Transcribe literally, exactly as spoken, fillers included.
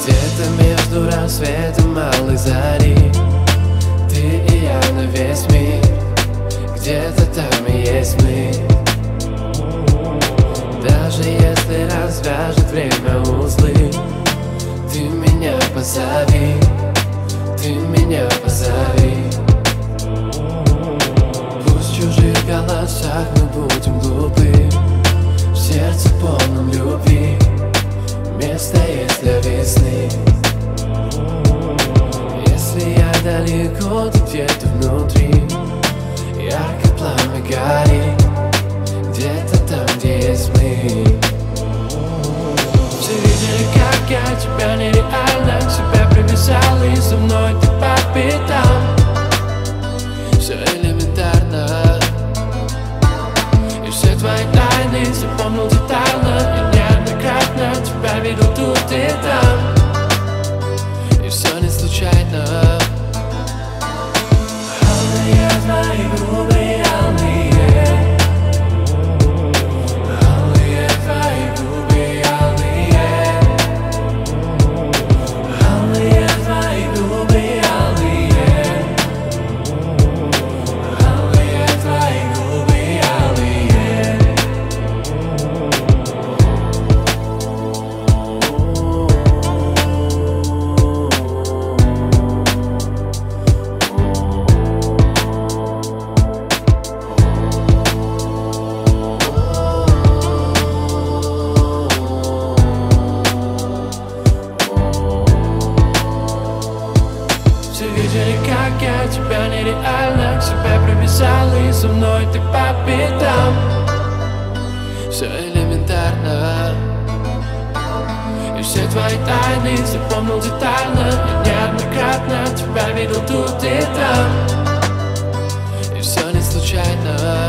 Где-то между рассветом малой зари ты и я на весь мир, где-то там и есть мы. Даже если развяжет время узлы, ты меня позови, ты меня позови. Пусть в чужих голосах мы будем глупы, в сердце полном любви место есть для весны. Если я далеко, ты где-то внутри, ярко пламя горит, где-то там, где есть мы. Все видели, как я тебя нереально к себе привязал, и со мной ты по пятам. Все элементарно, и все твои тайны запомнил детально. Я неоднократно тебя видел тут и там, и все не случайно. Алые твои губы, алые, алые твои губы, алые, алые твои губы, алые, алые твои губы, алые. Все видели, как я тебя нереально к себе привязал, и со мной ты по пятам. Все элементарно, и все твои тайны запомнил детально. Я неоднократно тебя видел тут и там, и все не случайно.